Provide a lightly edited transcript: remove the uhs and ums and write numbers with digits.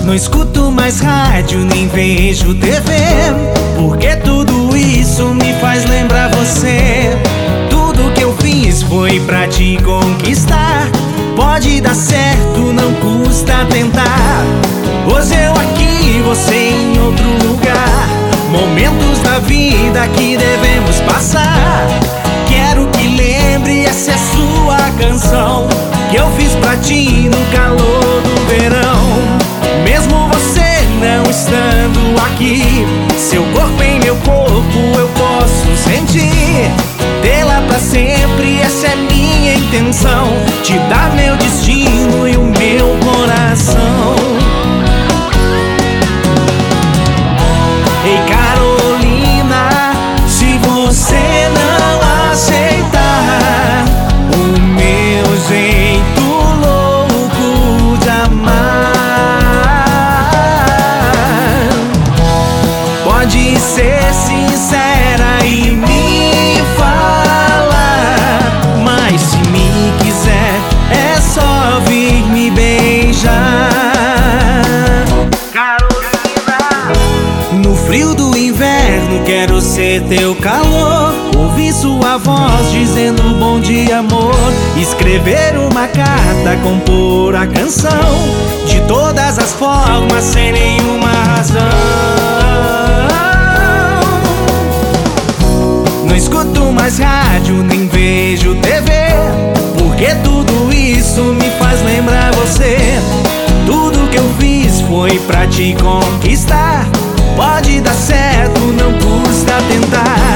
Não escuto mais rádio, nem vejo TV, porque tudo isso me faz lembrar você. Tudo que eu fiz foi pra te conquistar. Pode dar certo, não custa tentar. Hoje eu aqui, você em outro lugar. Momentos da vida que devemos passar. Quero que lembre, essa é sua canção, que eu fiz pra ti no calor do verão. Mesmo você não estando aqui, seu corpo em meu corpo eu posso sentir. Tê-la pra sempre, essa é minha intenção, te dar meu destino e o meu coração. Ei Carolina, se você não aceitar o meu jeito louco de amar, pode ser sincera e me falar, mas se me quiser é só vir me beijar. No frio do inverno quero ser teu calor, ouvir sua voz dizendo bom dia amor, escrever uma carta, compor a canção, de todas as formas sem nenhuma razão. Não escuto mais rádio, nem vejo TV, porque tudo isso me faz lembrar você. Tudo que eu fiz foi pra te conquistar. Pode dar certo, não custa tentar.